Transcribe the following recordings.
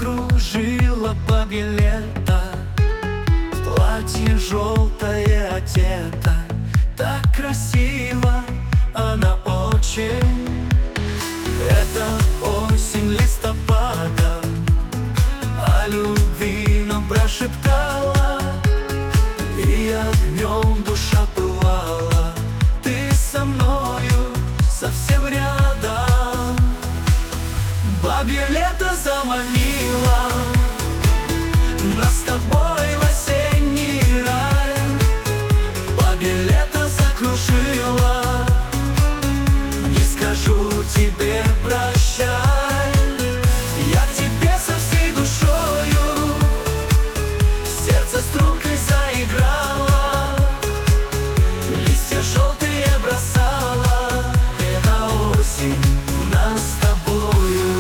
закружила бабье лето. Платье желтое одето, так красиво она очень. Это осень листопада, о любви нам прошептала, и огнем душа пылала. Ты со мною совсем рядом, бабье лето заманило нас с тобой в осенний рай. Бабье лето закружило, не скажу тебе прощай. Я к тебе со всей душою, сердце стрункой заиграло, листья желтые бросала. Это осень нас с тобою.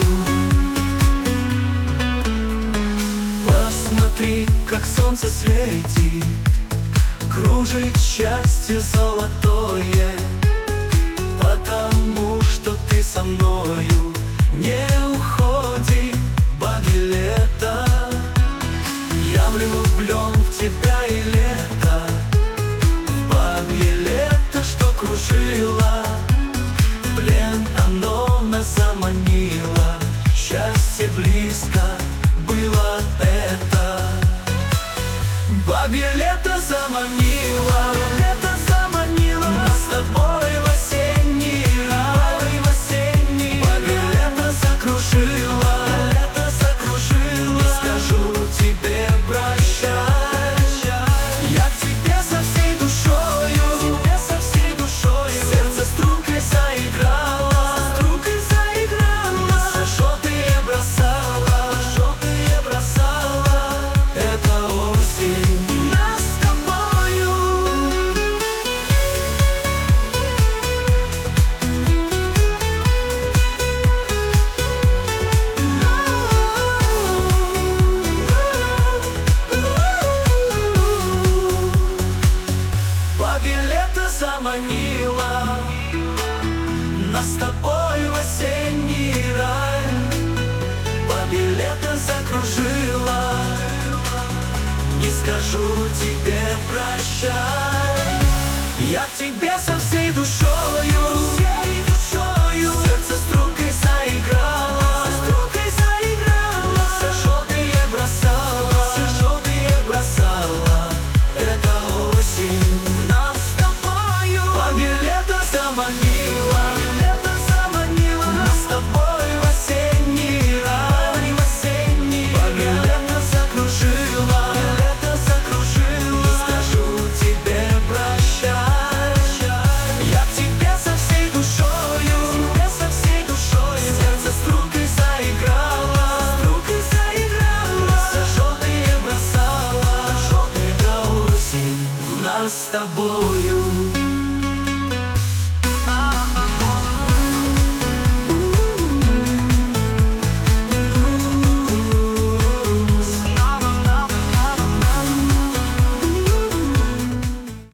Посмотри, как солнце светит, кружит счастье золотое, потому что ты со мною. Не уходи, бабье лето, я влюблен в тебя и лето. Бабье лето, что кружило, в плен оно нас заманило. Счастье близко было это. Бабье лето заманило, лето заманило нас с тобой в осенний рай, в осенний. Бабье лето закружило, лето закружило, не скажу тебе прощай. Я к тебе со всей душою, тебе со всей душою, сердце стрункой заиграло, стрункой заиграло, листья желтые бросала, желтые бросала. Это осень нас с тобою. Бабье лето заманило нас с тобой в осенний рай. Бабье лето закружило, не скажу тебе прощай. Я к тебе со всей душою, сердце стрункой заиграло, листья желтые бросала, желтые бросала. Это осень нас с тобою. Бабье лето заманило, лето заманило нас с тобой в осенний рай, в осенний. Бабье лето закружило, лето закружило, не скажу тебе прощай. Я к тебе со всей душою, тебе со всей душою, сердце стрункой заиграло, листья желтые бросала, желтая осень нас с тобою.